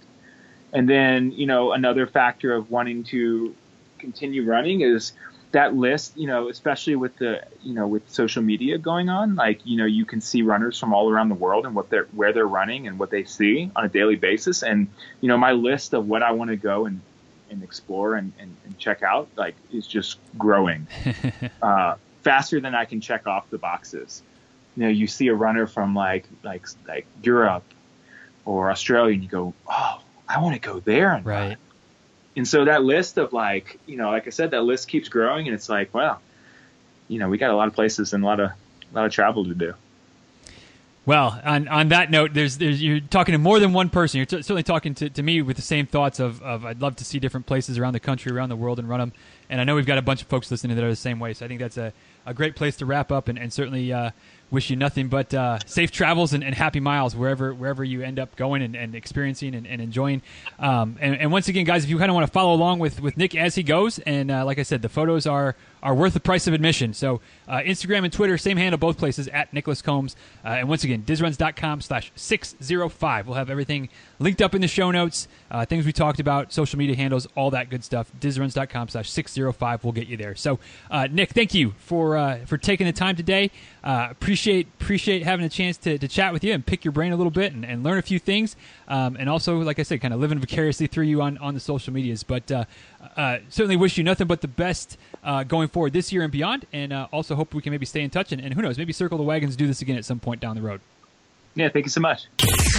then, another factor of wanting to continue running is that list, especially with with social media going on, like, you can see runners from all around the world and where they're running and what they see on a daily basis. And, my list of what I want to go and explore and check out, like, is just growing, faster than I can check off the boxes. You see a runner from like Europe or Australia and you go, oh, I want to go there. And right. Run. And so that list of like I said, that list keeps growing, and it's like, wow, we got a lot of places and a lot of travel to do. Well, on that note, there's you're talking to more than one person. You're certainly talking to me with the same thoughts of I'd love to see different places around the country, around the world, and run them. And I know we've got a bunch of folks listening that are the same way. So I think that's a great place to wrap up, and certainly wish you nothing but safe travels and happy miles wherever you end up going and experiencing and enjoying. And once again, guys, if you kind of want to follow along with Nick as he goes, and like I said, the photos are worth the price of admission. So Instagram and Twitter, same handle, both places, at Nicholas Combs. And once again, DizRuns.com/605. We'll have everything linked up in the show notes, things we talked about, social media handles, all that good stuff. DizRuns.com/605 will get you there. So Nick, thank you for taking the time today. Appreciate having a chance to chat with you and pick your brain a little bit and learn a few things. And also, like I said, kind of living vicariously through you on the social medias. But certainly wish you nothing but the best going forward this year and beyond. And also hope we can maybe stay in touch. And who knows, maybe circle the wagons, do this again at some point down the road. Yeah, thank you so much.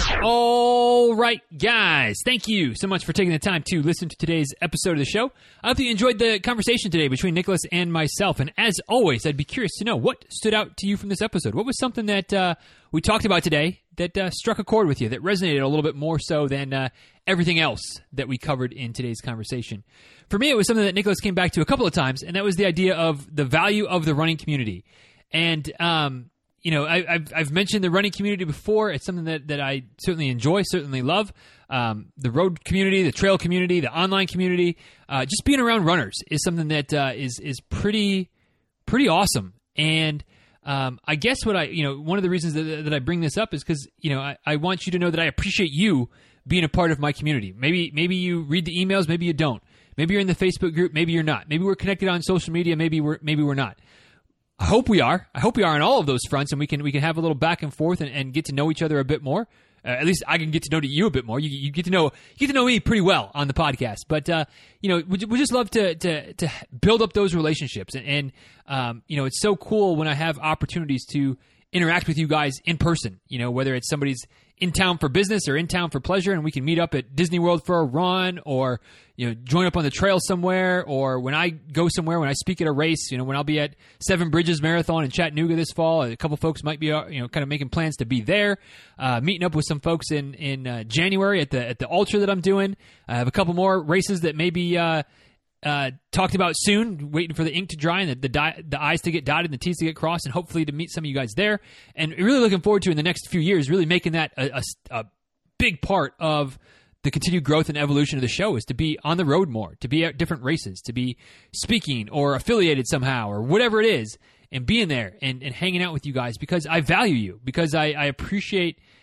All right, guys. Thank you so much for taking the time to listen to today's episode of the show. I hope you enjoyed the conversation today between Nicholas and myself. And as always, I'd be curious to know what stood out to you from this episode. What was something that we talked about today that struck a chord with you, that resonated a little bit more so than everything else that we covered in today's conversation? For me, it was something that Nicholas came back to a couple of times, and that was the idea of the value of the running community. And I've mentioned the running community before. It's something that I certainly enjoy, certainly love. The road community, the trail community, the online community, just being around runners is something that is pretty awesome. And I guess one of the reasons that I bring this up is because I want you to know that I appreciate you being a part of my community. Maybe you read the emails, maybe you don't. Maybe you're in the Facebook group, maybe you're not. Maybe we're connected on social media, maybe we're not. I hope we are. I hope we are on all of those fronts, and we can have a little back and forth and get to know each other a bit more. At least I can get to know you a bit more. You get to know me pretty well on the podcast. But we just love to build up those relationships, and it's so cool when I have opportunities to interact with you guys in person. Whether it's somebody's in town for business or in town for pleasure, and we can meet up at Disney World for a run, or join up on the trail somewhere, or when I go somewhere, when I speak at a race, when I'll be at Seven Bridges Marathon in Chattanooga this fall, a couple folks might be kind of making plans to be there, meeting up with some folks in January at the Ultra that I'm doing. I have a couple more races that maybe talked about soon, waiting for the ink to dry and the I's to get dotted and the T's to get crossed, and hopefully to meet some of you guys there. And really looking forward to in the next few years, really making that a big part of the continued growth and evolution of the show, is to be on the road more, to be at different races, to be speaking or affiliated somehow or whatever it is, and being there and hanging out with you guys, because I value you, because I appreciate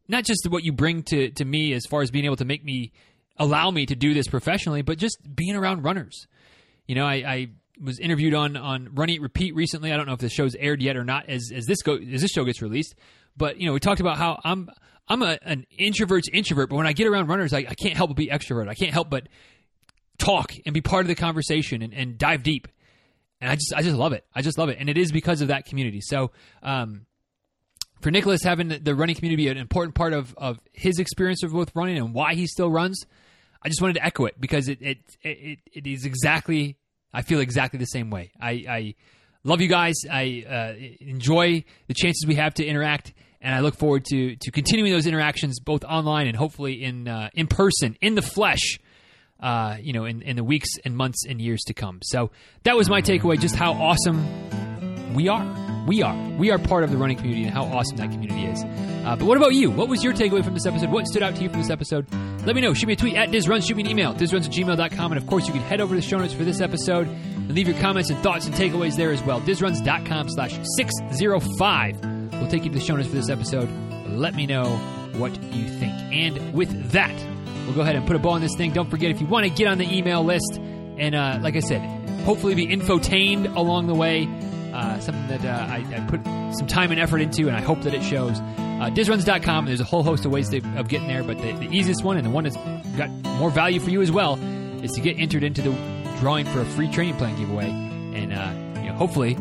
not just what you bring to me as far as being able to allow me to do this professionally, but just being around runners. You know, I was interviewed on Run Eat Repeat recently. I don't know if the show's aired yet or not as this show gets released. But, you know, we talked about how I'm an introvert's introvert, but when I get around runners, I can't help but be extrovert. I can't help but talk and be part of the conversation and dive deep. And I just love it. I just love it. And it is because of that community. So for Nicholas, having the running community be an important part of his experience with running and why he still runs, I just wanted to echo it because it is exactly, I feel exactly the same way. I love you guys. I enjoy the chances we have to interact, and I look forward to continuing those interactions both online and hopefully in person, in the flesh, in the weeks and months and years to come. So that was my takeaway, just how awesome we are. We are part of the running community and how awesome that community is. But what about you? What was your takeaway from this episode? What stood out to you from this episode? Let me know. Shoot me a tweet at DizRuns. Shoot me an email, DizRuns@gmail.com. And of course, you can head over to the show notes for this episode and leave your comments and thoughts and takeaways there as well. DizRuns.com/605 will take you to the show notes for this episode. Let me know what you think. And with that, we'll go ahead and put a bow on this thing. Don't forget, if you want to get on the email list and, like I said, hopefully be infotained along the way, something that I put some time and effort into, and I hope that it shows. DizRuns.com, there's a whole host of ways of getting there, but the easiest one, and the one that's got more value for you as well, is to get entered into the drawing for a free training plan giveaway, and hopefully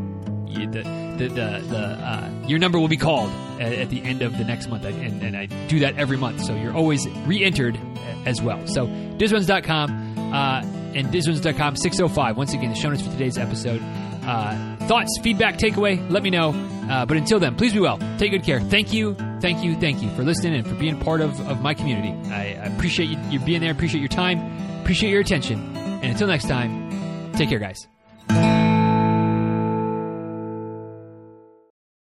your number will be called at the end of the next month, and I do that every month, so you're always re-entered as well. So DizRuns.com and DizRuns.com 605. Once again, the show notes for today's episode. Thoughts, feedback, takeaway, let me know. But until then, please be well. Take good care. Thank you for listening and for being part of my community. I appreciate you being there, appreciate your time, appreciate your attention. And until next time, take care, guys.